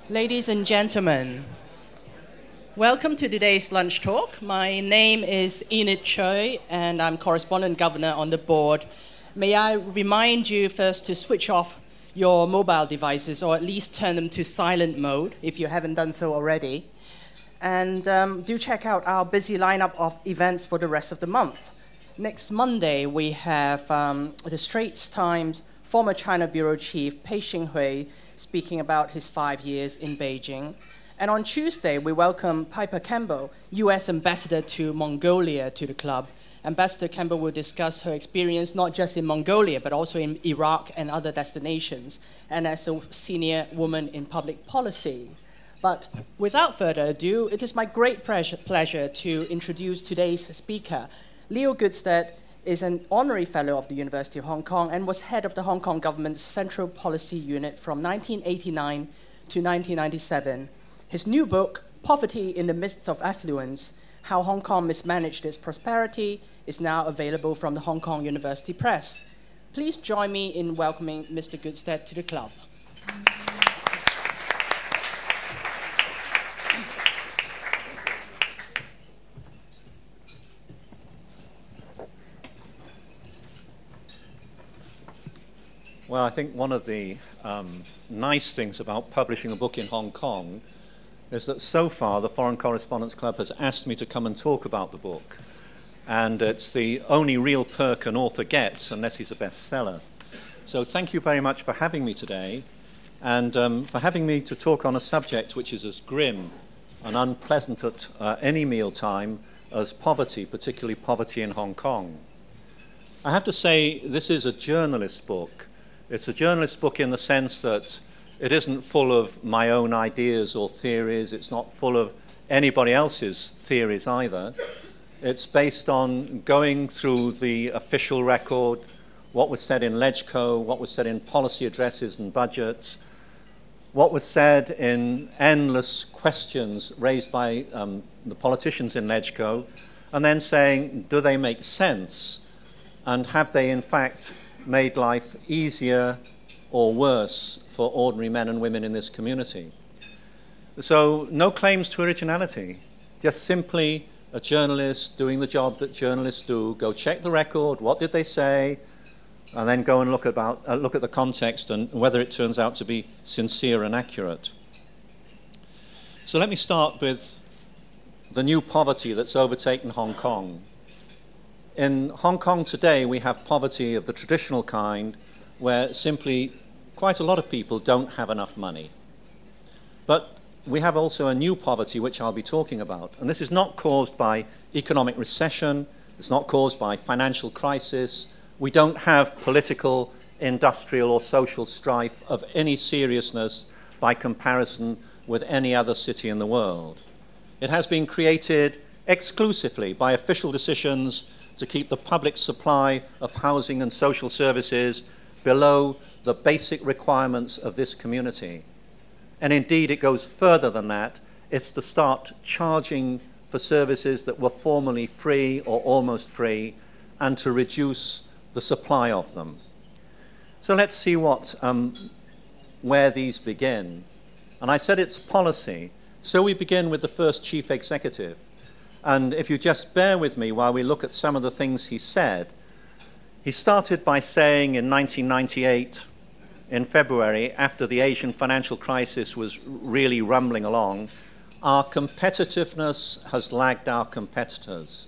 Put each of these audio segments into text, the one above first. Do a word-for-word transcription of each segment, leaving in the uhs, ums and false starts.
Ladies and gentlemen, welcome to today's lunch talk. My name is Enid Choi, and I'm correspondent governor on the board. May I remind you first to switch off your mobile devices, or at least turn them to silent mode if you haven't done so already. And um, do check out our busy lineup of events for the rest of the month. Next Monday, we have um, the Straits Times former China Bureau Chief Pei Xinghui speaking about his five years in Beijing. And on Tuesday, we welcome Piper Campbell, U S Ambassador to Mongolia, to the club. Ambassador Campbell will discuss her experience not just in Mongolia, but also in Iraq and other destinations, and as a senior woman in public policy. But without further ado, it is my great pleasure, pleasure to introduce today's speaker. Leo Goodstead is an honorary fellow of the University of Hong Kong and was head of the Hong Kong government's Central Policy Unit from nineteen eighty-nine to nineteen ninety-seven. His new book, Poverty in the Midst of Affluence, How Hong Kong Mismanaged Its Prosperity, is now available from the Hong Kong University Press. Please join me in welcoming Mister Goodstead to the club. Well, I think one of the um, nice things about publishing a book in Hong Kong is that so far the Foreign Correspondents Club has asked me to come and talk about the book. And it's the only real perk an author gets unless he's a bestseller. So thank you very much for having me today, and um, for having me to talk on a subject which is as grim and unpleasant at uh, any mealtime as poverty, particularly poverty in Hong Kong. I have to say, this is a journalist's book. It's a journalist's book in the sense that it isn't full of my own ideas or theories. It's not full of anybody else's theories either. It's based on going through the official record, what was said in LegCo, what was said in policy addresses and budgets, what was said in endless questions raised by um, the politicians in LegCo, and then saying, do they make sense? And have they, in fact, made life easier or worse for ordinary men and women in this community? So no claims to originality, just simply a journalist doing the job that journalists do. Go check the record, what did they say, and then go and look, about, uh, look at the context and whether it turns out to be sincere and accurate. So let me start with the new poverty that's overtaken Hong Kong. In Hong Kong today, we have poverty of the traditional kind, where simply quite a lot of people don't have enough money. But we have also a new poverty, which I'll be talking about. And this is not caused by economic recession. It's not caused by financial crisis. We don't have political, industrial, or social strife of any seriousness by comparison with any other city in the world. It has been created exclusively by official decisions to keep the public supply of housing and social services below the basic requirements of this community. And indeed, it goes further than that. It's to start charging for services that were formerly free or almost free, and to reduce the supply of them. So let's see what, um, where these begin. And I said it's policy. So we begin with the first chief executive. And if you just bear with me while we look at some of the things he said, he started by saying in nineteen ninety-eight, in February, after the Asian financial crisis was really rumbling along, our competitiveness has lagged our competitors.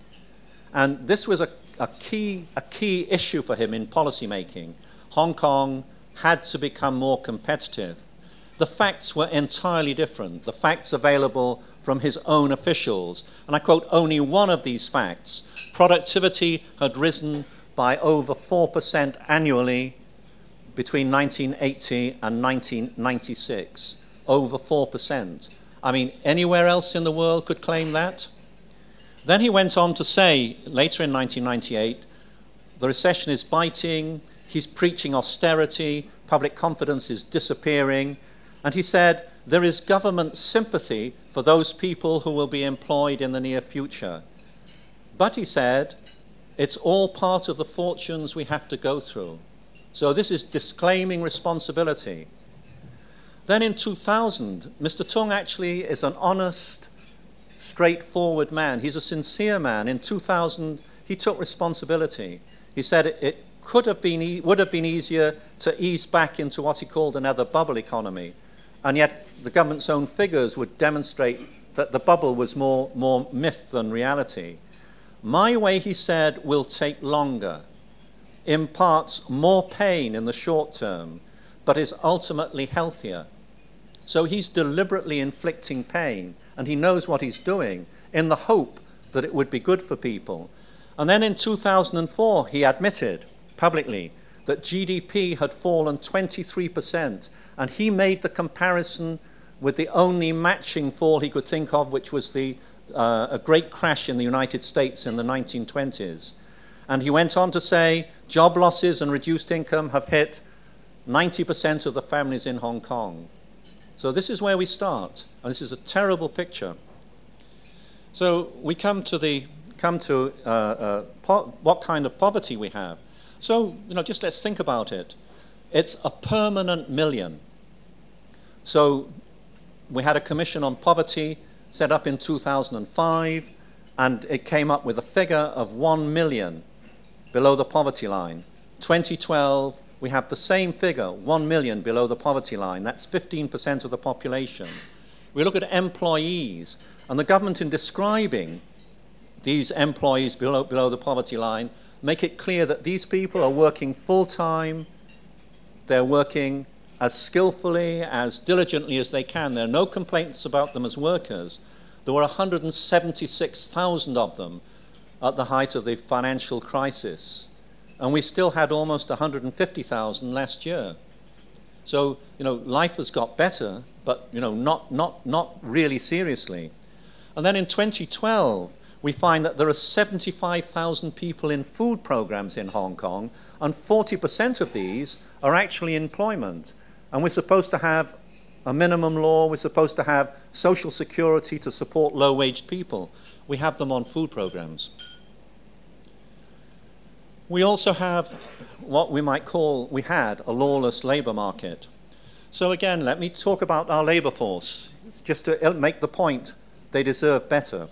And this was a, a, key, a key issue for him in policymaking. Hong Kong had to become more competitive. The facts were entirely different, the facts available from his own officials. And I quote only one of these facts. Productivity had risen by over four percent annually between nineteen eighty and nineteen ninety-six. Over four percent. I mean, anywhere else in the world could claim that? Then he went on to say, later in nineteen ninety-eight, the recession is biting, he's preaching austerity, public confidence is disappearing, and he said, there is government sympathy for those people who will be employed in the near future. But he said, it's all part of the fortunes we have to go through. So this is disclaiming responsibility. Then in two thousand, Mister Tung actually is an honest, straightforward man. He's a sincere man. In two thousand, he took responsibility. He said it, it could have been, e- would have been easier to ease back into what he called another bubble economy. And yet the government's own figures would demonstrate that the bubble was more, more myth than reality. My way, he said, will take longer, imparts more pain in the short term, but is ultimately healthier. So he's deliberately inflicting pain, and he knows what he's doing in the hope that it would be good for people. And then in two thousand four, he admitted publicly that G D P had fallen twenty-three percent, and he made the comparison with the only matching fall he could think of, which was the uh, a great crash in the United States in the nineteen twenties. And he went on to say, job losses and reduced income have hit ninety percent of the families in Hong Kong. So this is where we start, and this is a terrible picture. So we come to the come to uh, uh, po- what kind of poverty we have. So, you know, just let's think about it. It's a permanent million. So we had a commission on poverty set up in two thousand five, and it came up with a figure of one million below the poverty line. twenty twelve, we have the same figure, one million below the poverty line. That's fifteen percent of the population. We look at employees, and the government, in describing these employees below, below the poverty line, make it clear that these people are working full-time, they're working as skillfully, as diligently as they can. There are no complaints about them as workers. There were one hundred seventy-six thousand of them at the height of the financial crisis, and we still had almost one hundred fifty thousand last year. So, you know, life has got better, but, you know, not, not, not really seriously. And then in twenty twelve, we find that there are seventy-five thousand people in food programs in Hong Kong, and forty percent of these are actually in employment. And we're supposed to have a minimum law, we're supposed to have social security to support low-wage people. We have them on food programs. We also have what we might call, we had a lawless labour market. So again, let me talk about our labour force, just to make the point they deserve better.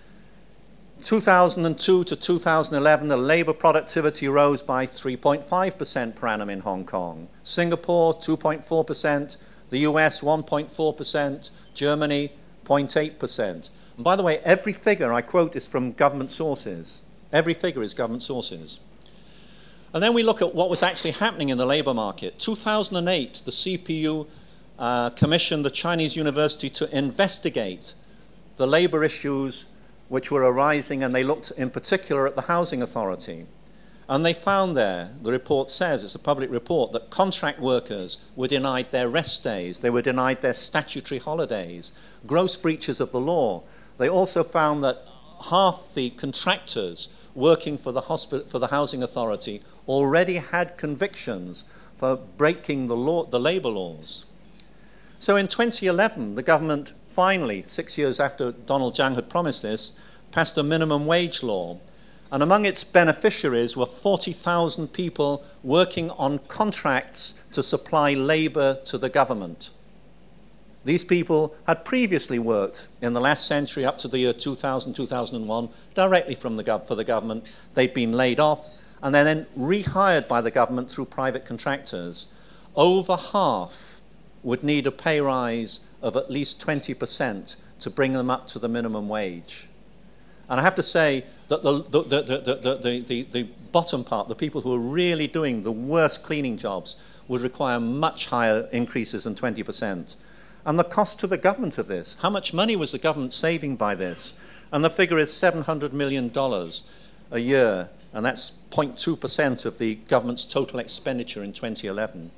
two thousand two to two thousand eleven, the labour productivity rose by three point five percent per annum in Hong Kong. Singapore, two point four percent. The U S, one point four percent. Germany, zero point eight percent. And by the way, every figure I quote is from government sources. Every figure is government sources. And then we look at what was actually happening in the labour market. two thousand eight, the C P U uh, commissioned the Chinese university to investigate the labour issues which were arising, and they looked in particular at the Housing Authority. And they found there, the report says, it's a public report, that contract workers were denied their rest days, they were denied their statutory holidays, gross breaches of the law. They also found that half the contractors working for the hospital, for the Housing Authority already had convictions for breaking the law, the labour laws. So in twenty eleven, the government finally, six years after Donald Tsang had promised this, passed a minimum wage law. And among its beneficiaries were forty thousand people working on contracts to supply labour to the government. These people had previously worked in the last century up to the year two thousand, two thousand one, directly from the gov- for the government. They'd been laid off and then, then rehired by the government through private contractors. Over half would need a pay rise of at least twenty percent to bring them up to the minimum wage. And I have to say that the, the, the, the, the, the, the bottom part, the people who are really doing the worst cleaning jobs, would require much higher increases than twenty percent. And the cost to the government of this, how much money was the government saving by this? And the figure is seven hundred million dollars a year, and that's zero point two percent of the government's total expenditure in twenty eleven.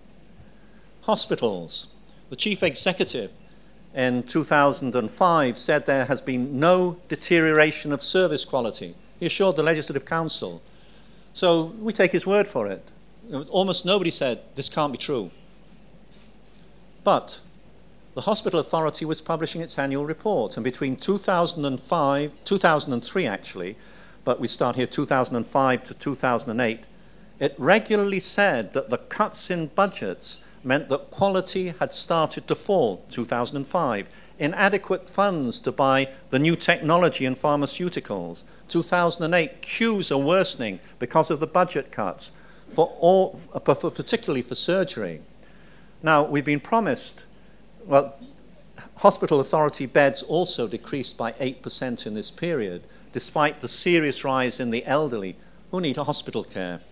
Hospitals. The chief executive in two thousand five said there has been no deterioration of service quality. He assured the Legislative Council. So we take his word for it. Almost nobody said this can't be true. But the Hospital Authority was publishing its annual report, and between two thousand five, two thousand three actually, but we start here two thousand five to two thousand eight, it regularly said that the cuts in budgets meant that quality had started to fall, two thousand five. Inadequate funds to buy the new technology in pharmaceuticals. two thousand eight, queues are worsening because of the budget cuts, for all, for particularly for surgery. Now, we've been promised, well, hospital authority beds also decreased by eight percent in this period, despite the serious rise in the elderly who need a hospital care.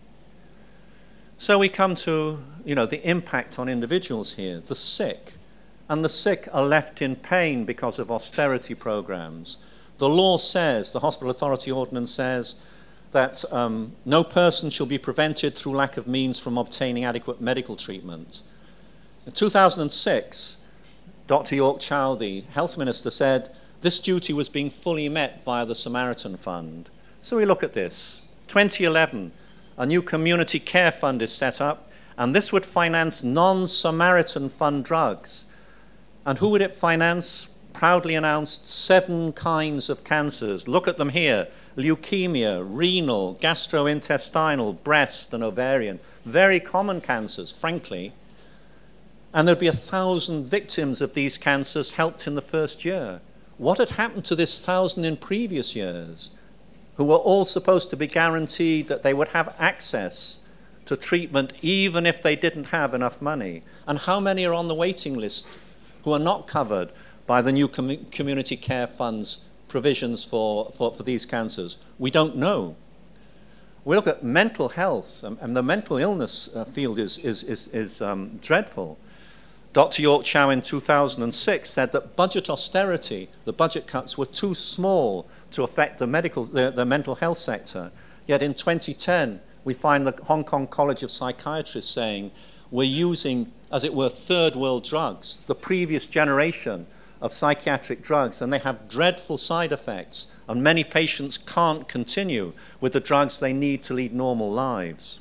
So we come to, you know, the impact on individuals here, the sick. And the sick are left in pain because of austerity programs. The law says, the Hospital Authority Ordinance says, that um, no person shall be prevented through lack of means from obtaining adequate medical treatment. In two thousand six, Doctor York Chow, the health minister, said this duty was being fully met via the Samaritan Fund. So we look at this. twenty eleven, a new community care fund is set up, and this would finance non-Samaritan Fund drugs. And who would it finance? Proudly announced seven kinds of cancers. Look at them here. Leukemia, renal, gastrointestinal, breast and ovarian. Very common cancers, frankly. And there'd be a thousand victims of these cancers helped in the first year. What had happened to this thousand in previous years, who were all supposed to be guaranteed that they would have access to treatment even if they didn't have enough money? And how many are on the waiting list who are not covered by the new com- community care funds provisions for, for, for these cancers? We don't know. We look at mental health, um, and the mental illness uh, field is, is, is, is um, dreadful. Doctor York Chow in two thousand six said that budget austerity, the budget cuts, were too small to affect the, medical, the, the mental health sector. Yet in twenty ten, we find the Hong Kong College of Psychiatrists saying we're using, as it were, third world drugs, the previous generation of psychiatric drugs, and they have dreadful side effects, and many patients can't continue with the drugs they need to lead normal lives.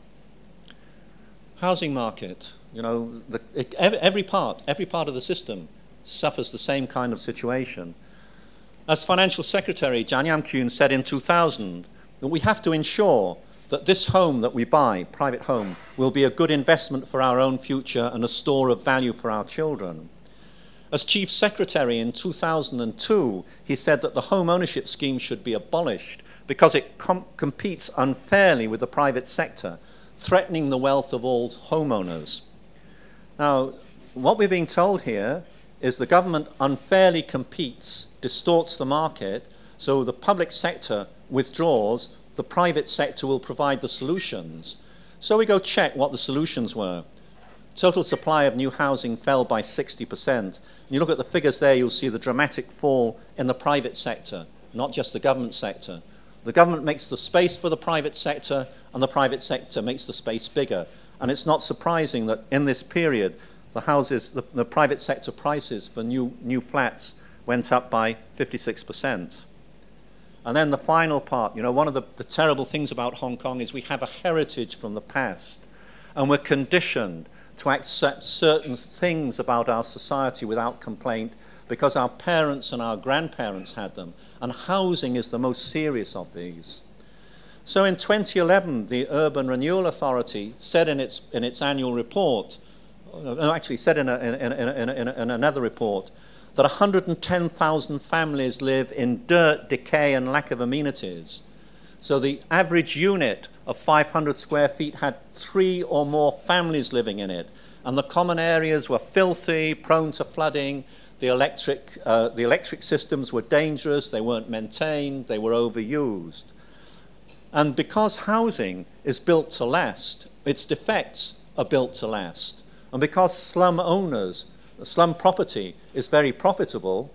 Housing market, you know, the, it, every part, every part of the system suffers the same kind of situation. As Financial Secretary Jan Yam Kyun said in two thousand, that we have to ensure that this home that we buy, private home, will be a good investment for our own future and a store of value for our children. As Chief Secretary in two thousand two, he said that the home ownership scheme should be abolished because it com- competes unfairly with the private sector, threatening the wealth of all homeowners. Now, what we're being told here is the government unfairly competes, distorts the market, so the public sector withdraws, the private sector will provide the solutions. So we go check what the solutions were. Total supply of new housing fell by sixty percent. And you look at the figures there, you'll see the dramatic fall in the private sector, not just the government sector. The government makes the space for the private sector, and the private sector makes the space bigger. And it's not surprising that in this period, the houses, the, the private sector prices for new, new flats went up by fifty-six percent. And then the final part, you know, one of the, the terrible things about Hong Kong is we have a heritage from the past, and we're conditioned to accept certain things about our society without complaint because our parents and our grandparents had them, and housing is the most serious of these. So in twenty eleven, the Urban Renewal Authority said in its, in its annual report, no, actually said in, a, in, in, in, in, in another report, that one hundred ten thousand families live in dirt, decay, and lack of amenities. So the average unit of five hundred square feet had three or more families living in it. And the common areas were filthy, prone to flooding. The electric, uh, the electric systems were dangerous. They weren't maintained. They were overused. And because housing is built to last, its defects are built to last. And because slum owners, slum property is very profitable,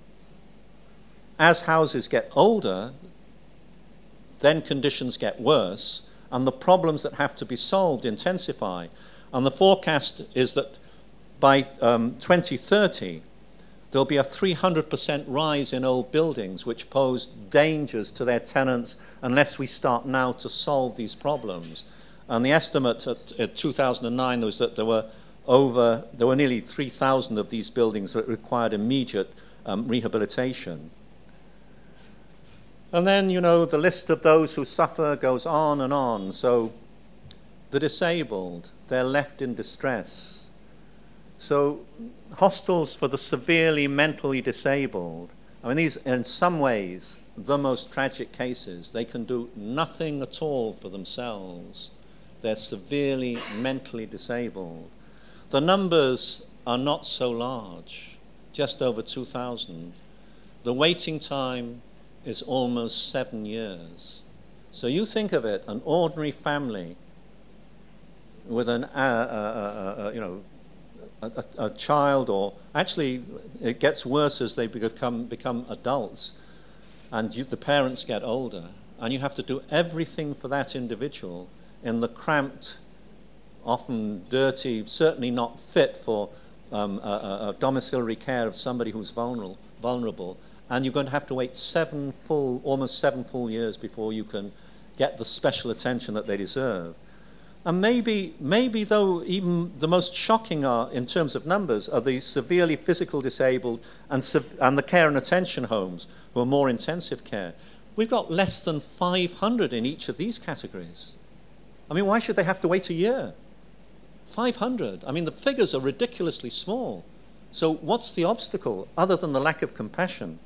as houses get older, then conditions get worse, and the problems that have to be solved intensify. And the forecast is that by um, twenty thirty, there'll be a three hundred percent rise in old buildings, which pose dangers to their tenants unless we start now to solve these problems. And the estimate at, at two thousand nine was that there were over, there were nearly three thousand of these buildings that required immediate um, rehabilitation. And then, you know, the list of those who suffer goes on and on. So the disabled, they're left in distress. So hostels for the severely mentally disabled, I mean, these in some ways the most tragic cases. They can do nothing at all for themselves. They're severely mentally disabled. The numbers are not so large, just over two thousand. The waiting time is almost seven years. So you think of it, an ordinary family with an, uh, uh, uh, uh, you know, a, a, a child, or actually it gets worse as they become, become adults, and you, the parents get older, and you have to do everything for that individual in the cramped, often dirty, certainly not fit for um, a, a domiciliary care of somebody who's vulnerable, vulnerable, and you're going to have to wait seven full, almost seven full years before you can get the special attention that they deserve. And maybe, maybe though, even the most shocking are, in terms of numbers, are the severely physical disabled and, sev- and the care and attention homes, who are more intensive care. We've got less than five hundred in each of these categories. I mean, why should they have to wait a year? five hundred. I mean, the figures are ridiculously small. So what's the obstacle, other than the lack of compassion?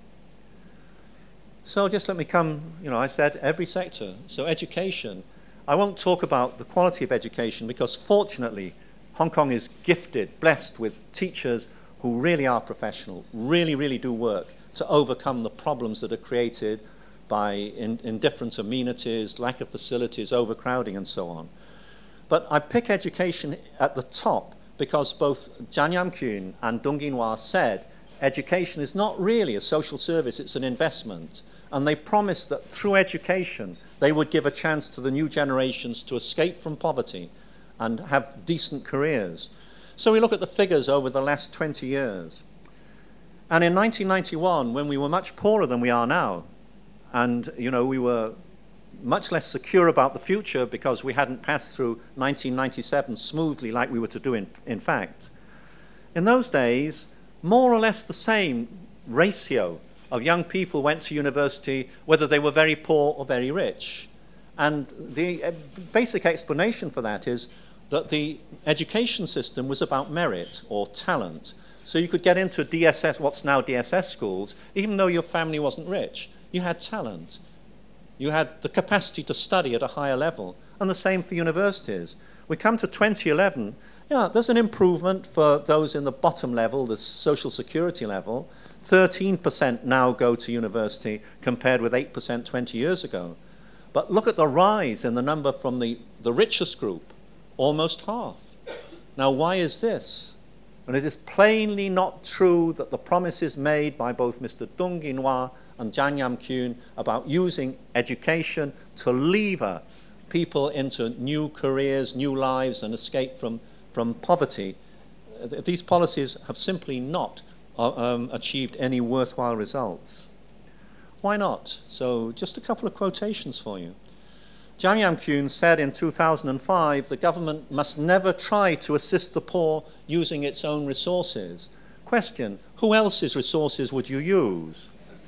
So just let me come, you know, I said every sector. So education. I won't talk about the quality of education because fortunately Hong Kong is gifted, blessed with teachers who really are professional, really, really do work to overcome the problems that are created by in, indifferent amenities, lack of facilities, overcrowding, and so on. But I pick education at the top because both Chan Yam-kun and Dung In-wah said education is not really a social service, it's an investment. And they promised that through education, they would give a chance to the new generations to escape from poverty and have decent careers. So we look at the figures over the last twenty years. And in nineteen ninety-one, when we were much poorer than we are now, and you know, we were much less secure about the future because we hadn't passed through nineteen ninety-seven smoothly like we were to do in, in fact. In those days, more or less the same ratio of young people went to university, whether they were very poor or very rich. And the basic explanation for that is that the education system was about merit or talent. So you could get into D S S, what's now D S S schools, even though your family wasn't rich. You had talent. You had the capacity to study at a higher level. And the same for universities. We come to twenty eleven, yeah, there's an improvement for those in the bottom level, the social security level. thirteen percent now go to university compared with eight percent twenty years ago. But look at the rise in the number from the, the richest group, almost half. Now, why is this? And it is plainly not true that the promises made by both Mister Dung In-wah and Chan Yam-kun about using education to lever people into new careers, new lives, and escape from, from poverty, these policies have simply not uh, um, achieved any worthwhile results. Why not? So just a couple of quotations for you. Chan Yam-kun said in two thousand five, the government must never try to assist the poor using its own resources. Question, who else's resources would you use?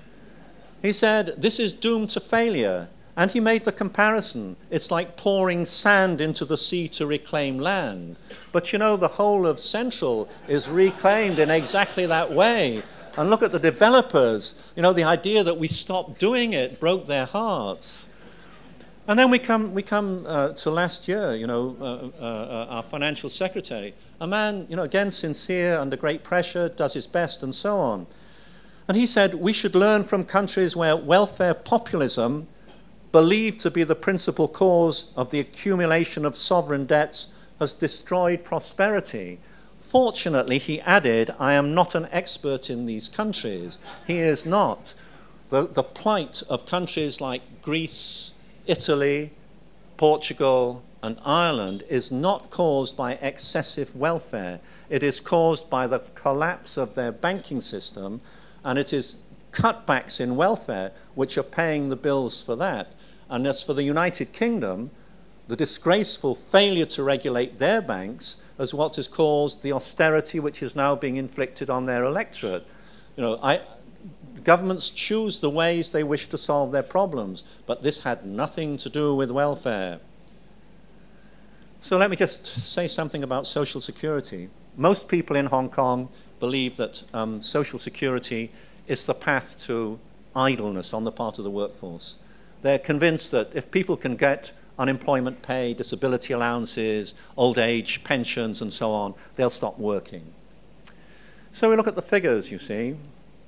He said, this is doomed to failure. And he made the comparison. It's like pouring sand into the sea to reclaim land. But you know, the whole of Central is reclaimed in exactly that way. And look at the developers. You know, the idea that we stopped doing it broke their hearts. And then we come, we come uh, to last year, you know, uh, uh, our financial secretary, a man, you know, again, sincere, under great pressure, does his best, and so on. And he said, we should learn from countries where welfare populism, believed to be the principal cause of the accumulation of sovereign debts, has destroyed prosperity. Fortunately, he added, I am not an expert in these countries. He is not. The, the plight of countries like Greece, Italy, Portugal, and Ireland is not caused by excessive welfare. It is caused by the collapse of their banking system, and it is cutbacks in welfare which are paying the bills for that. And as for the United Kingdom, the disgraceful failure to regulate their banks is what has caused the austerity which is now being inflicted on their electorate. You know, I, governments choose the ways they wish to solve their problems, but this had nothing to do with welfare. So let me just say something about Social Security. Most people in Hong Kong believe that um, Social Security is the path to idleness on the part of the workforce. They're convinced that if people can get unemployment pay, disability allowances, old age pensions, and so on, they'll stop working. So we look at the figures, you see.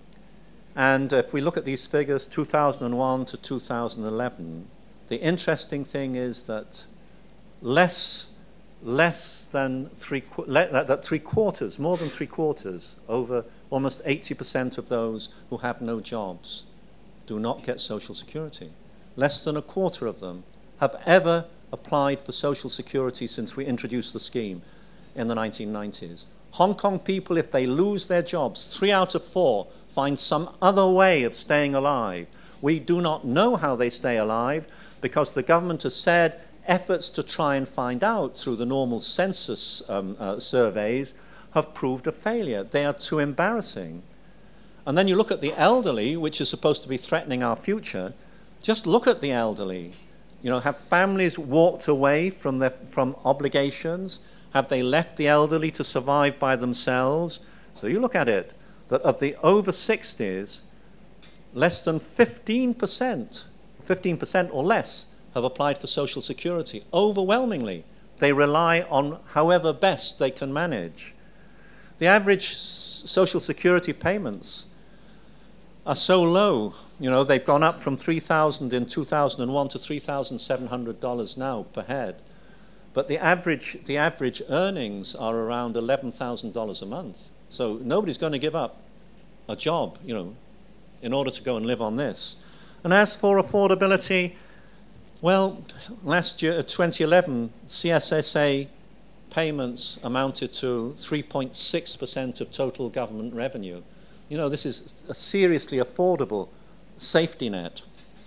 And if we look at these figures, two thousand one to two thousand eleven, the interesting thing is that less, less than three, that three quarters, more than three quarters, over almost eighty percent of those who have no jobs do not get Social Security. Less than a quarter of them have ever applied for Social Security since we introduced the scheme in the nineteen nineties. Hong Kong people, if they lose their jobs, three out of four find some other way of staying alive. We do not know how they stay alive because the government has said efforts to try and find out through the normal census um, uh, surveys have proved a failure. They are too embarrassing. And then you look at the elderly, which is supposed to be threatening our future. Just look at the elderly. You know, have families walked away from their from obligations? Have they left the elderly to survive by themselves? So you look at it, that of the over sixties, less than fifteen percent, fifteen percent or less, have applied for Social Security. Overwhelmingly, they rely on however best they can manage. The average Social Security payments are so low. You know, they've gone up from three thousand dollars in two thousand one to three thousand seven hundred dollars now per head. But the average, the average earnings are around eleven thousand dollars a month. So nobody's going to give up a job, you know, in order to go and live on this. And as for affordability, well, last year, twenty eleven, C S S A payments amounted to three point six percent of total government revenue. You know, this is a seriously affordable safety net.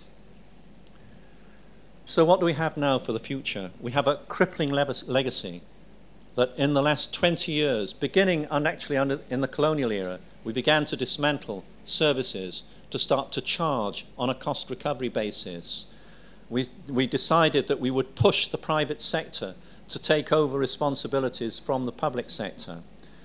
So what do we have now for the future? We have a crippling legacy that in the last twenty years, beginning and actually under, in the colonial era, we began to dismantle services to start to charge on a cost recovery basis. We, we decided that we would push the private sector to take over responsibilities from the public sector.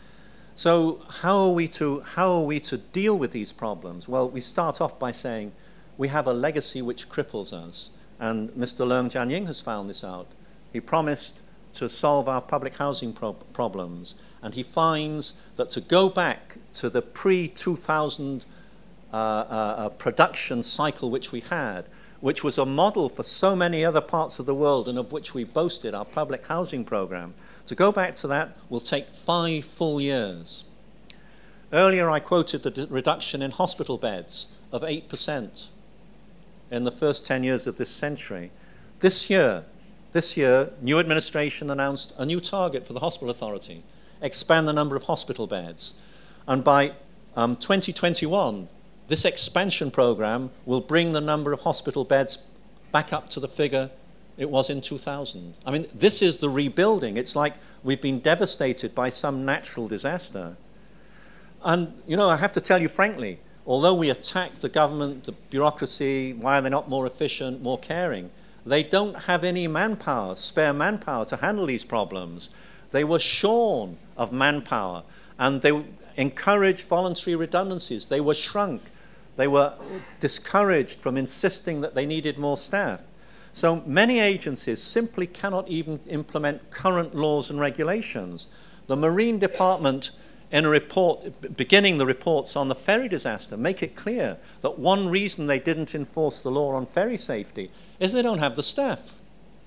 So how are we to, how are we to deal with these problems? Well, we start off by saying we have a legacy which cripples us. And Mister Leung Jianying has found this out. He promised to solve our public housing pro problems. And he finds that to go back to the pre two thousand uh, uh, production cycle which we had, which was a model for so many other parts of the world and of which we boasted, our public housing program, to go back to that will take five full years. Earlier I quoted the reduction in hospital beds of eight percent in the first ten years of this century. This year, this year, new administration announced a new target for the Hospital Authority, expand the number of hospital beds. And by um, twenty twenty-one, this expansion program will bring the number of hospital beds back up to the figure it was in two thousand. I mean, this is the rebuilding. It's like we've been devastated by some natural disaster. And, you know, I have to tell you frankly, although we attack the government, the bureaucracy, why are they not more efficient, more caring, they don't have any manpower, spare manpower to handle these problems. They were shorn of manpower, and they encouraged voluntary redundancies. They were shrunk. They were discouraged from insisting that they needed more staff. So many agencies simply cannot even implement current laws and regulations. The Marine Department, in a report, beginning the reports on the ferry disaster, make it clear that one reason they didn't enforce the law on ferry safety is they don't have the staff.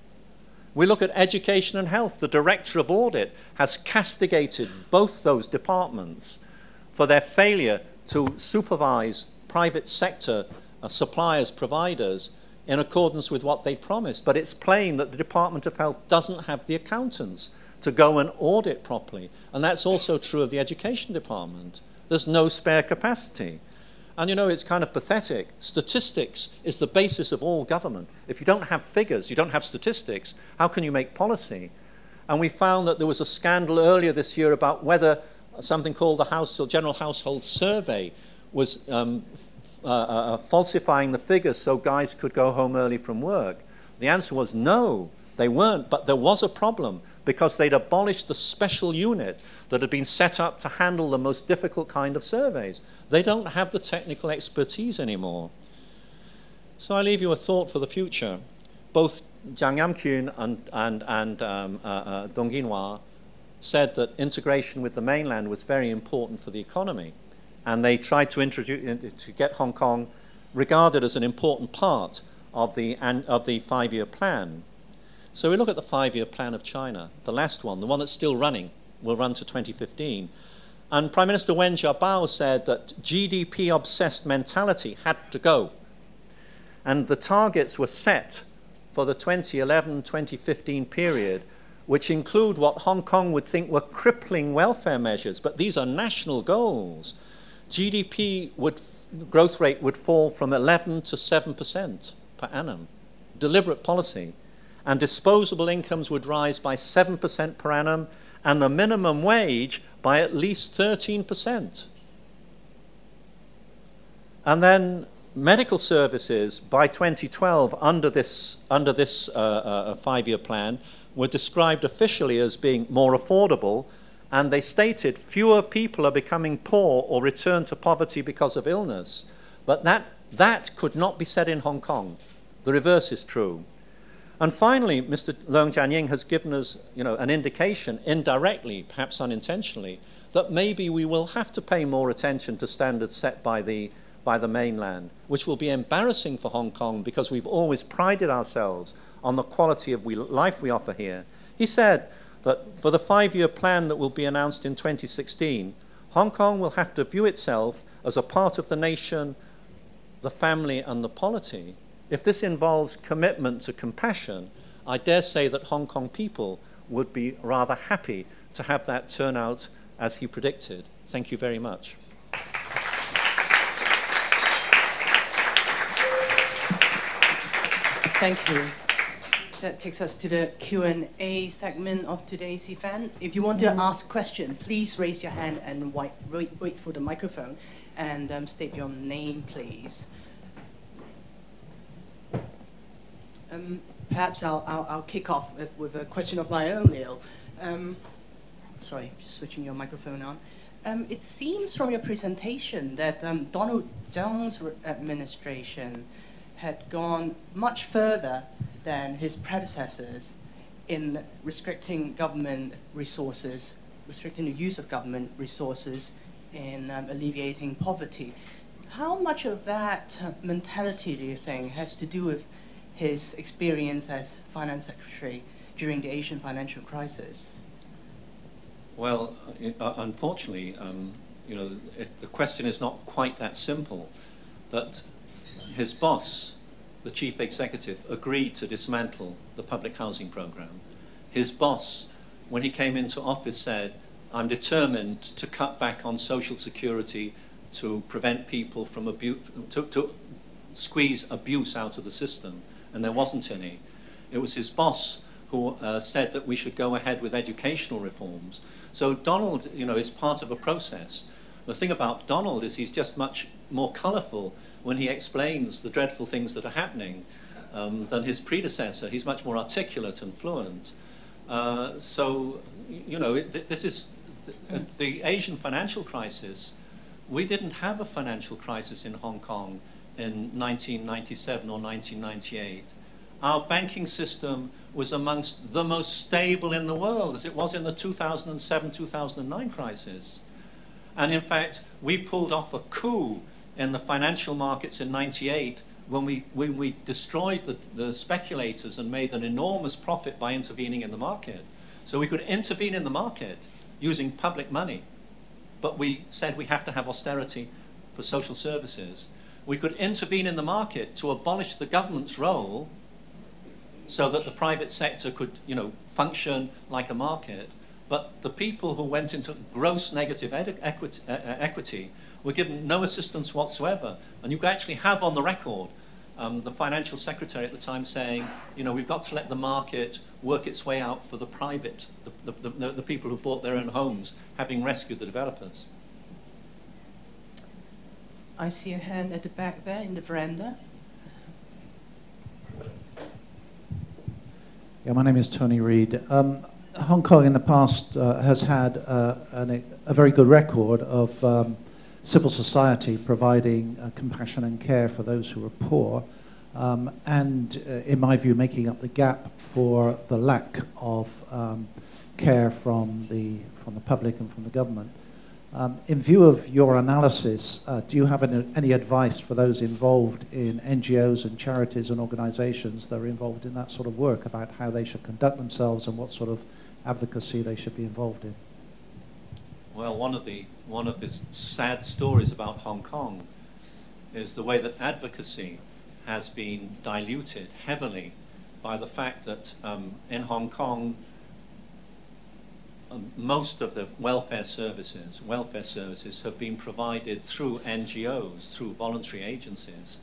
We look at education and health. The Director of Audit has castigated both those departments for their failure to supervise private sector uh, suppliers, providers, in accordance with what they promised. But it's plain that the Department of Health doesn't have the accountants to go and audit properly. And that's also true of the Education Department. There's no spare capacity. And you know, it's kind of pathetic. Statistics is the basis of all government. If you don't have figures, you don't have statistics, how can you make policy? And we found that there was a scandal earlier this year about whether something called the House or General Household Survey was um, uh, uh, falsifying the figures so guys could go home early from work. The answer was no. They weren't, but there was a problem because they'd abolished the special unit that had been set up to handle the most difficult kind of surveys. They don't have the technical expertise anymore. So I leave you a thought for the future. Both Jiang Yamqun and, and, and um, uh, uh, Dong Yinhua said that integration with the mainland was very important for the economy. And they tried to, introduce, to get Hong Kong regarded as an important part of the, of the five-year plan. So we look at the five-year plan of China, the last one, the one that's still running, will run to twenty fifteen. And Prime Minister Wen Jiabao said that G D P-obsessed mentality had to go. And the targets were set for the twenty eleven to twenty fifteen period, which include what Hong Kong would think were crippling welfare measures, but these are national goals. G D P would, growth rate would fall from eleven to seven percent per annum. Deliberate policy. And disposable incomes would rise by seven percent per annum, and the minimum wage by at least thirteen percent. And then medical services by twenty twelve under this, under this uh, uh, five-year plan were described officially as being more affordable, and they stated fewer people are becoming poor or return to poverty because of illness. But that, that could not be said in Hong Kong. The reverse is true. And finally, Mister Leung Jianying has given us, you know, an indication, indirectly, perhaps unintentionally, that maybe we will have to pay more attention to standards set by the, by the mainland, which will be embarrassing for Hong Kong because we've always prided ourselves on the quality of we, life we offer here. He said that for the five-year plan that will be announced in twenty sixteen, Hong Kong will have to view itself as a part of the nation, the family, and the polity. If this involves commitment to compassion, I dare say that Hong Kong people would be rather happy to have that turn out as he predicted. Thank you very much. Thank you. That takes us to the Q and A segment of today's event. If you want to ask a question, please raise your hand and wait, wait, wait for the microphone and um, state your name, please. Um, perhaps I'll, I'll, I'll kick off with, with a question of my own, Neil. Um, sorry, just switching your microphone on. Um, it seems from your presentation that um, Donald Tsang's administration had gone much further than his predecessors in restricting government resources, restricting the use of government resources in um, alleviating poverty. How much of that uh, mentality, do you think, has to do with his experience as finance secretary during the Asian financial crisis? Well, uh, unfortunately, um, you know, it, the question is not quite that simple. That his boss, the chief executive, agreed to dismantle the public housing program. His boss, when he came into office, said, "I'm determined to cut back on social security to prevent people from abuse, to, to squeeze abuse out of the system." And there wasn't any. It was his boss who uh, said that we should go ahead with educational reforms. So Donald, you know, is part of a process. The thing about Donald is he's just much more colourful when he explains the dreadful things that are happening um, than his predecessor. He's much more articulate and fluent. Uh, so, you know, it, this is the, the Asian financial crisis. We didn't have a financial crisis in Hong Kong in nineteen ninety-seven or nineteen ninety-eight. Our banking system was amongst the most stable in the world, as it was in the two thousand seven two thousand nine crisis. And in fact, we pulled off a coup in the financial markets in ninety-eight when we, when we destroyed the, the speculators and made an enormous profit by intervening in the market. So we could intervene in the market using public money, but we said we have to have austerity for social services. We could intervene in the market to abolish the government's role so that the private sector could, you know, function like a market. But the people who went into gross negative equity, uh, equity were given no assistance whatsoever. And you could actually have on the record um, the financial secretary at the time saying, you know, we've got to let the market work its way out for the private, the, the, the, the people who bought their own homes, having rescued the developers. I see a hand at the back there in the veranda. Yeah, my name is Tony Reid. Um, Hong Kong in the past uh, has had uh, an, a very good record of um, civil society providing uh, compassion and care for those who are poor, um, and uh, in my view making up the gap for the lack of um, care from the, from the public and from the government. Um, in view of your analysis, uh, do you have any, any advice for those involved in N G Os and charities and organizations that are involved in that sort of work about how they should conduct themselves and what sort of advocacy they should be involved in? Well, one of the one of the sad stories about Hong Kong is the way that advocacy has been diluted heavily by the fact that um, in Hong Kong, um, most of the welfare services, welfare services have been provided through N G Os, through voluntary agencies,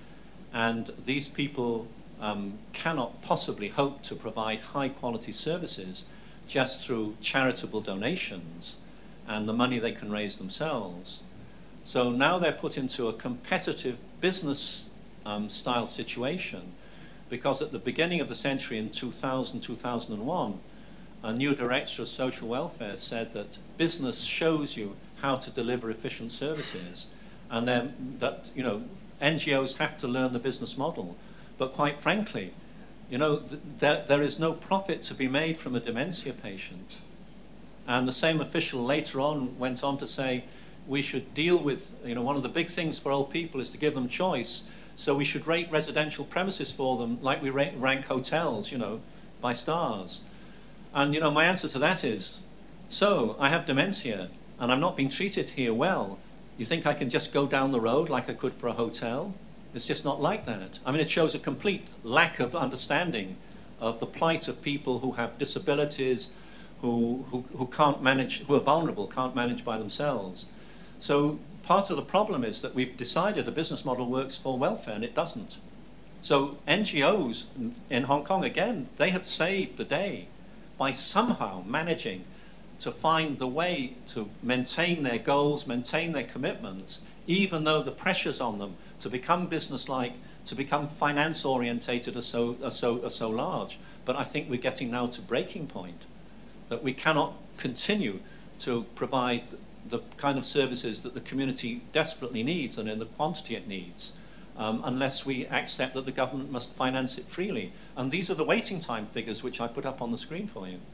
and these people um, cannot possibly hope to provide high-quality services just through charitable donations and the money they can raise themselves. So now they're put into a competitive business um, style situation, because at the beginning of the century in two thousand, two thousand one, a new director of social welfare said that business shows you how to deliver efficient services, and then that, you know, N G Os have to learn the business model. But quite frankly, you know, th there, there is no profit to be made from a dementia patient. And the same official later on went on to say, we should deal with, you know, one of the big things for old people is to give them choice, so we should rate residential premises for them like we rate, rank hotels, you know, by stars. And, you know, my answer to that is, so I have dementia and I'm not being treated here well. You think I can just go down the road like I could for a hotel? It's just not like that. I mean, it shows a complete lack of understanding of the plight of people who have disabilities, who, who, who can't manage, who are vulnerable, can't manage by themselves. So part of the problem is that we've decided a business model works for welfare, and it doesn't. So N G Os in Hong Kong, again, they have saved the day by somehow managing to find the way to maintain their goals, maintain their commitments, even though the pressures on them to become business-like, to become finance-orientated are so, are, so, are so large. But I think we're getting now to breaking point, that we cannot continue to provide the kind of services that the community desperately needs and in the quantity it needs, um, unless we accept that the government must finance it freely. And these are the waiting time figures which I put up on the screen for you.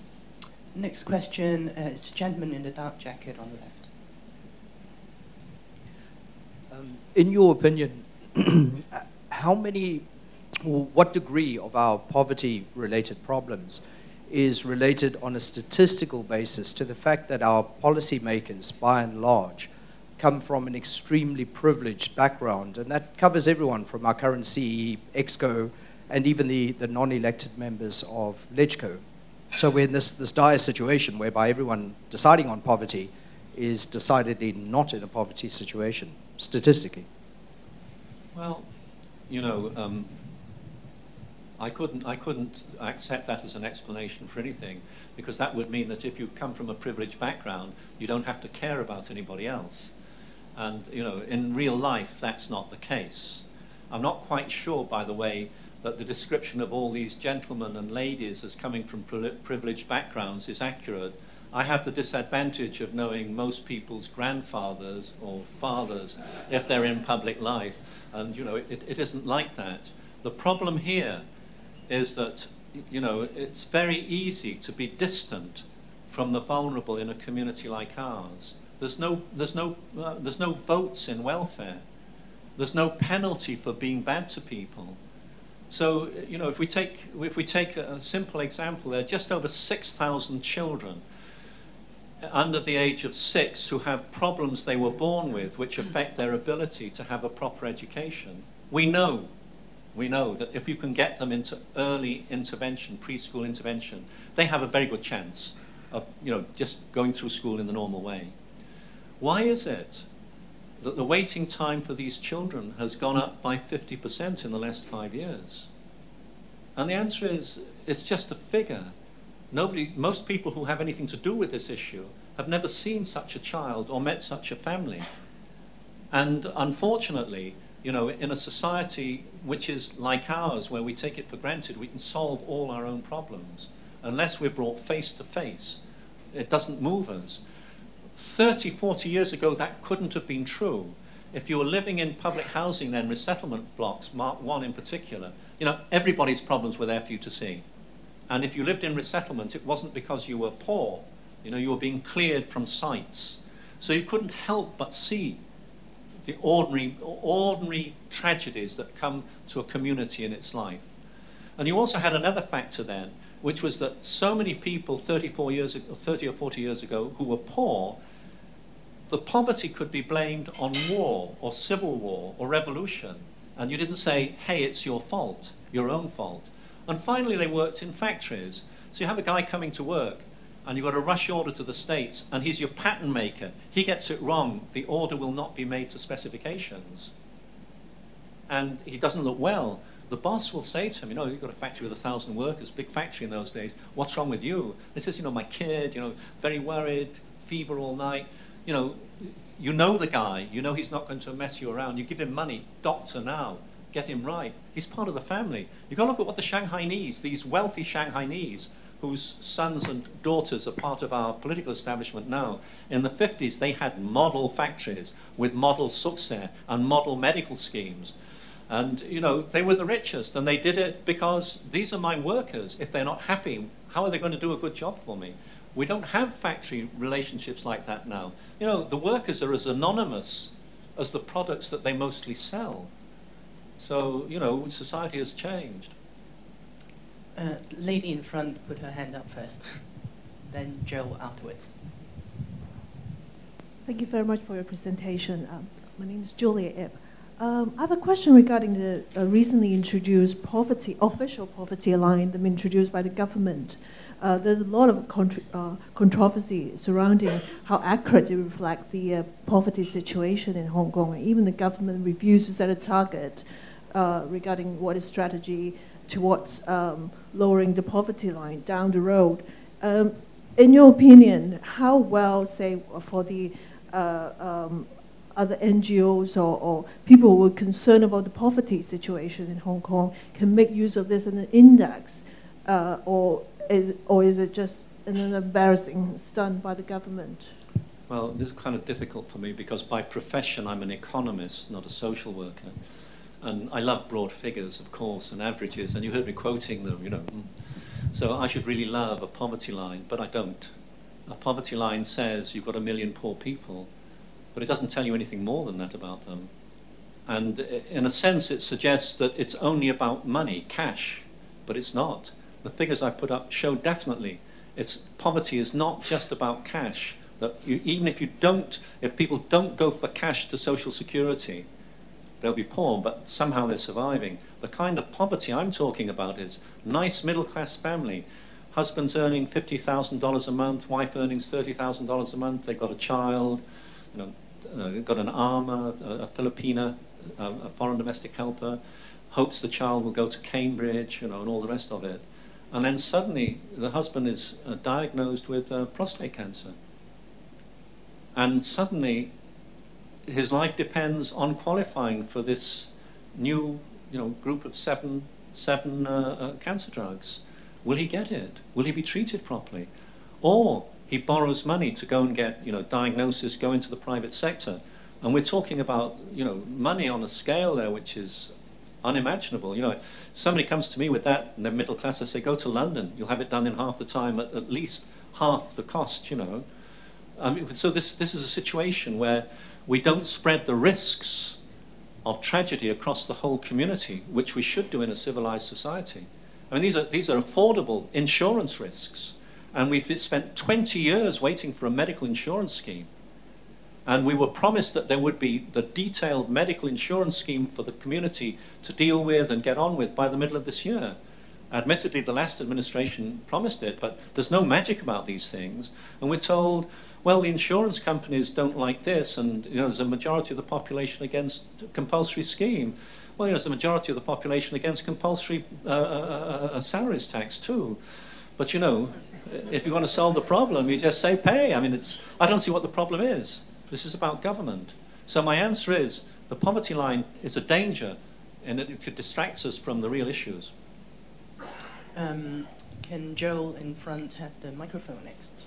Next question uh, is the gentleman in the dark jacket on the left. Um, in your opinion, how many, or what degree of our poverty-related problems is related on a statistical basis to the fact that our policymakers, by and large, come from an extremely privileged background, and that covers everyone from our current C E, EXCO, and even the, the non-elected members of LegCo. So we're in this, this dire situation whereby everyone deciding on poverty is decidedly not in a poverty situation, statistically. Well, you know, um, I couldn't, I couldn't accept that as an explanation for anything, because that would mean that if you come from a privileged background, you don't have to care about anybody else. And, you know, in real life, that's not the case. I'm not quite sure, by the way, that the description of all these gentlemen and ladies as coming from privileged backgrounds is accurate. I have the disadvantage of knowing most people's grandfathers or fathers if they're in public life, and, you know, it, it isn't like that. The problem here is that, you know, it's very easy to be distant from the vulnerable in a community like ours. There's no, there's no, uh, there's no votes in welfare. There's no penalty for being bad to people. So, you know, if we take, if we take a, a simple example, there are just over six thousand children under the age of six who have problems they were born with which affect their ability to have a proper education. We know, we know that if you can get them into early intervention, preschool intervention, they have a very good chance of, you know, just going through school in the normal way. Why is it that the waiting time for these children has gone up by fifty percent in the last five years? And the answer is, it's just a figure. Nobody, most people who have anything to do with this issue have never seen such a child or met such a family. And unfortunately, You know, in a society which is like ours, where we take it for granted, we can solve all our own problems. Unless we're brought face to face, it doesn't move us. thirty, forty years ago, that couldn't have been true. If you were living in public housing then, resettlement blocks, Mark one in particular, you know, everybody's problems were there for you to see. And if you lived in resettlement, it wasn't because you were poor. You know, you were being cleared from sites. So you couldn't help but see the ordinary, ordinary tragedies that come to a community in its life. And you also had another factor then, which was that so many people thirty-four years ago, thirty or forty years ago who were poor, the poverty could be blamed on war or civil war or revolution. And you didn't say, hey, it's your fault, your own fault. And finally, they worked in factories. So you have a guy coming to work, and you've got a rush order to the States, and he's your pattern maker. He gets it wrong, the order will not be made to specifications. And he doesn't look well. The boss will say to him, you know, you've got a factory with a thousand workers, big factory in those days, what's wrong with you? And he says, you know, my kid, you know, very worried, fever all night. You know, you know the guy, you know he's not going to mess you around. You give him money, doctor now, get him right. He's part of the family. You've got to look at what the Shanghainese, these wealthy Shanghainese, whose sons and daughters are part of our political establishment now. In the fifties, they had model factories with model succès and model medical schemes. And, you know, they were the richest, and they did it because these are my workers. If they're not happy, how are they going to do a good job for me? We don't have factory relationships like that now. You know, the workers are as anonymous as the products that they mostly sell. So, you know, society has changed. Uh, lady in front put her hand up first, then Joe afterwards. Thank you very much for your presentation. Um, my name is Julia Ip. Um, I have a question regarding the uh, recently introduced poverty, official poverty line that introduced by the government. Uh, there's a lot of contr uh, controversy surrounding how accurate it reflects the uh, poverty situation in Hong Kong. And even the government refused to set a target uh, regarding what is strategy towards um, lowering the poverty line down the road. Um, in your opinion, how well, say, for the uh, um, other N G Os or, or people who are concerned about the poverty situation in Hong Kong can make use of this as an index, uh, or, is, or is it just an embarrassing stunt by the government? Well, this is kind of difficult for me because by profession I'm an economist, not a social worker. And I love broad figures, of course, and averages, and you heard me quoting them, you know. So I should really love a poverty line, but I don't. A poverty line says you've got a million poor people, but it doesn't tell you anything more than that about them. And in a sense, it suggests that it's only about money, cash, but it's not. The figures I put up show definitely it's poverty is not just about cash. That you, even if you don't, if people don't go for cash to Social Security, they'll be poor, but somehow they're surviving. The kind of poverty I'm talking about is nice middle-class family. Husband's earning fifty thousand dollars a month, wife earning thirty thousand dollars a month, they've got a child, you know, uh, got an armor, a, a Filipina, a, a foreign domestic helper, hopes the child will go to Cambridge, you know, and all the rest of it. And then suddenly the husband is uh, diagnosed with uh, prostate cancer. And suddenly his life depends on qualifying for this new, you know, group of seven, seven uh, uh, cancer drugs. Will he get it? Will he be treated properly? Or he borrows money to go and get, you know, diagnosis, go into the private sector. And we're talking about, you know, money on a scale there which is unimaginable. You know, somebody comes to me with that and they're middle class, I say, go to London. You'll have it done in half the time, at, at least half the cost, you know. I mean, so this, this is a situation where we don't spread the risks of tragedy across the whole community, which we should do in a civilized society. I mean, these are, these are affordable insurance risks. And we've spent twenty years waiting for a medical insurance scheme. And we were promised that there would be the detailed medical insurance scheme for the community to deal with and get on with by the middle of this year. Admittedly, the last administration promised it, but there's no magic about these things. And we're told, well, the insurance companies don't like this, and you know, there's a majority of the population against compulsory scheme. Well, you know, there's a majority of the population against compulsory uh, uh, uh, salaries tax too. But you know, if you want to solve the problem, you just say pay. I mean, it's, I don't see what the problem is. This is about government. So my answer is, The poverty line is a danger, and it could distract us from the real issues. Um, can Joel in front have the microphone next?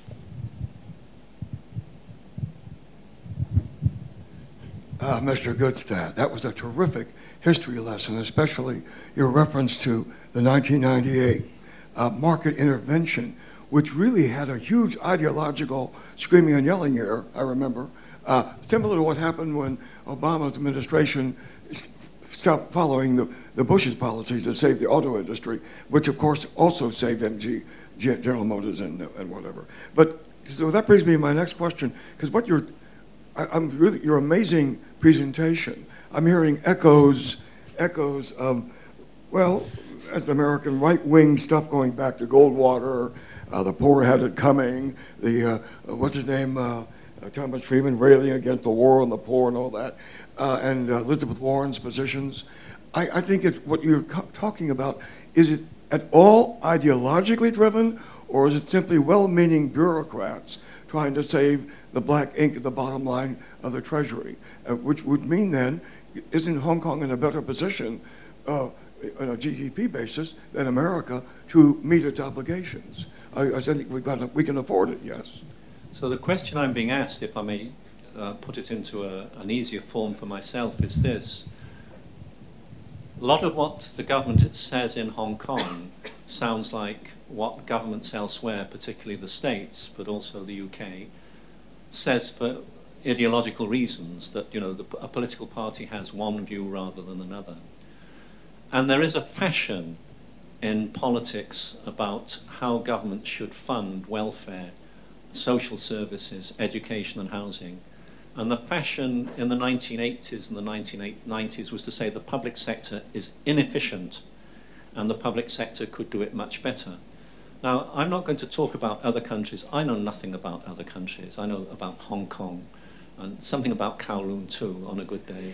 Uh, Mister Goodstad, that was a terrific history lesson, especially your reference to the nineteen ninety-eight uh, market intervention, which really had a huge ideological screaming and yelling here, I remember, uh, similar to what happened when Obama's administration stopped following the, the Bush's policies that saved the auto industry, which of course also saved M G, General Motors and, and whatever. But so that brings me to my next question, because what you're, I, I'm really, your amazing presentation, I'm hearing echoes, echoes of, well, as an American, right-wing stuff going back to Goldwater, uh, the poor had it coming, the, uh, what's his name, uh, uh, Thomas Friedman railing against the war on the poor and all that, uh, and uh, Elizabeth Warren's positions. I, I think it's what you're co- talking about, is it at all ideologically driven, or is it simply well-meaning bureaucrats trying to save the black ink at the bottom line of the Treasury, uh, which would mean then, isn't Hong Kong in a better position uh, on a G D P basis than America to meet its obligations? I, I think we've got to, we can afford it, yes. So the question I'm being asked, if I may uh, put it into a, an easier form for myself, is this. A lot of what the government says in Hong Kong sounds like what governments elsewhere, particularly the States, but also the U K, says for ideological reasons, that, you know, the, a political party has one view rather than another. And there is a fashion in politics about how government should fund welfare, social services, education and housing. And the fashion in the nineteen eighties and the nineteen nineties was to say the public sector is inefficient and the public sector could do it much better. Now, I'm not going to talk about other countries. I know nothing about other countries. I know about Hong Kong and something about Kowloon too on a good day.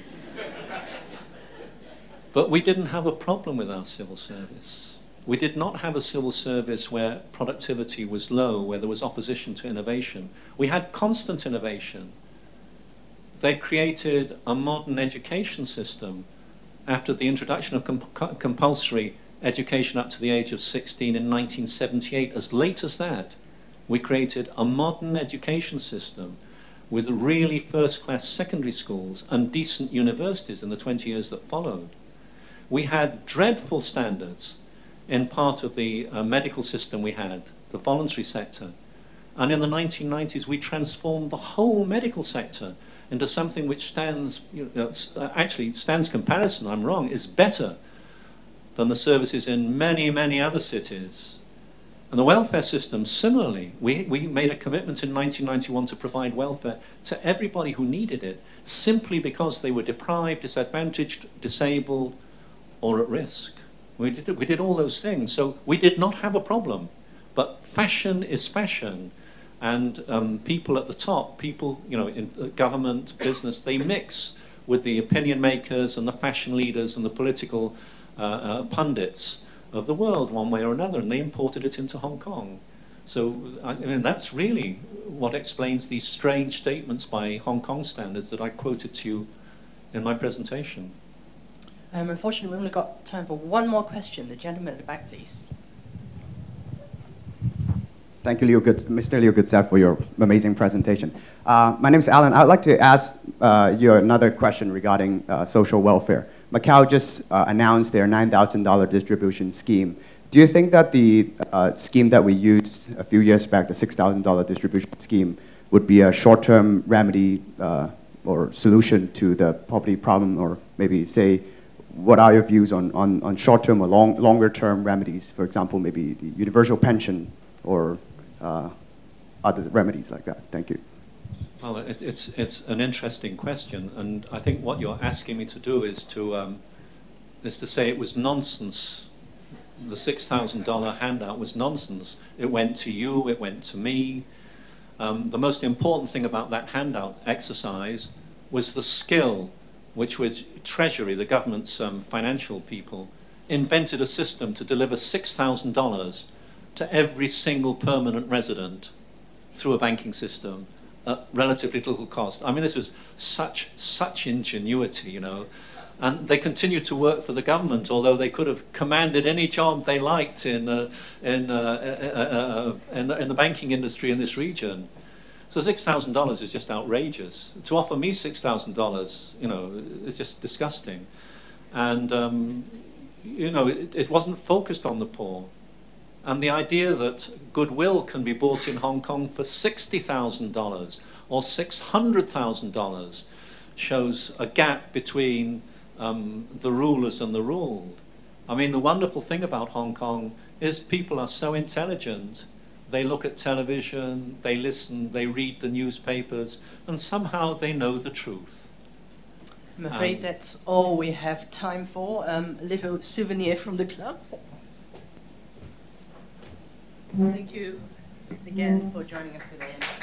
But we didn't have a problem with our civil service. We did not have a civil service where productivity was low, where there was opposition to innovation. We had constant innovation. They created a modern education system after the introduction of comp- compulsory education up to the age of sixteen in nineteen seventy-eight. As late as that, we created a modern education system with really first-class secondary schools and decent universities in the twenty years that followed. We had dreadful standards in part of the uh, medical system we had, the voluntary sector. And in the nineteen nineties, we transformed the whole medical sector into something which stands, you know, actually stands comparison, I'm wrong, is better than the services in many, many other cities. And the welfare system, similarly, we, we made a commitment in nineteen ninety-one to provide welfare to everybody who needed it, simply because they were deprived, disadvantaged, disabled, or at risk. We did, we did all those things. So we did not have a problem. But fashion is fashion. And um, people at the top, people, you know, in government, business, they mix with the opinion makers and the fashion leaders and the political uh, uh, pundits of the world one way or another, and they imported it into Hong Kong. So I mean, that's really what explains these strange statements by Hong Kong standards that I quoted to you in my presentation. Um, unfortunately, we've only got time for one more question. The gentleman at the back, please. Thank you, Leo Good, Mister Leo Goodstad, for your amazing presentation. Uh, my name is Alan. I'd like to ask uh, you another question regarding uh, social welfare. Macau just uh, announced their nine thousand dollars distribution scheme. Do you think that the uh, scheme that we used a few years back, the six thousand dollars distribution scheme, would be a short-term remedy uh, or solution to the poverty problem? Or maybe say, what are your views on, on, on short-term or long, longer-term remedies? For example, maybe the universal pension or uh, other remedies like that? Thank you. Well, it, it's it's an interesting question, and I think what you're asking me to do is to um, is to say it was nonsense. The six thousand dollars handout was nonsense. It went to you. It went to me. Um, the most important thing about that handout exercise was the skill, which was Treasury, the government's um, financial people, invented a system to deliver six thousand dollars to every single permanent resident through a banking system at relatively little cost. I mean, this was such, such ingenuity, you know. And they continued to work for the government, although they could have commanded any job they liked in, uh, in, uh, uh, uh, in, the, in the banking industry in this region. So six thousand dollars is just outrageous. To offer me six thousand dollars, you know, is just disgusting. And, um, you know, it, it wasn't focused on the poor. And the idea that goodwill can be bought in Hong Kong for sixty thousand dollars or six hundred thousand dollars shows a gap between um, the rulers and the ruled. I mean, the wonderful thing about Hong Kong is people are so intelligent. They look at television, they listen, they read the newspapers, and somehow they know the truth. I'm afraid um, that's all we have time for. Um, a little souvenir from the club. Thank you again for joining us today.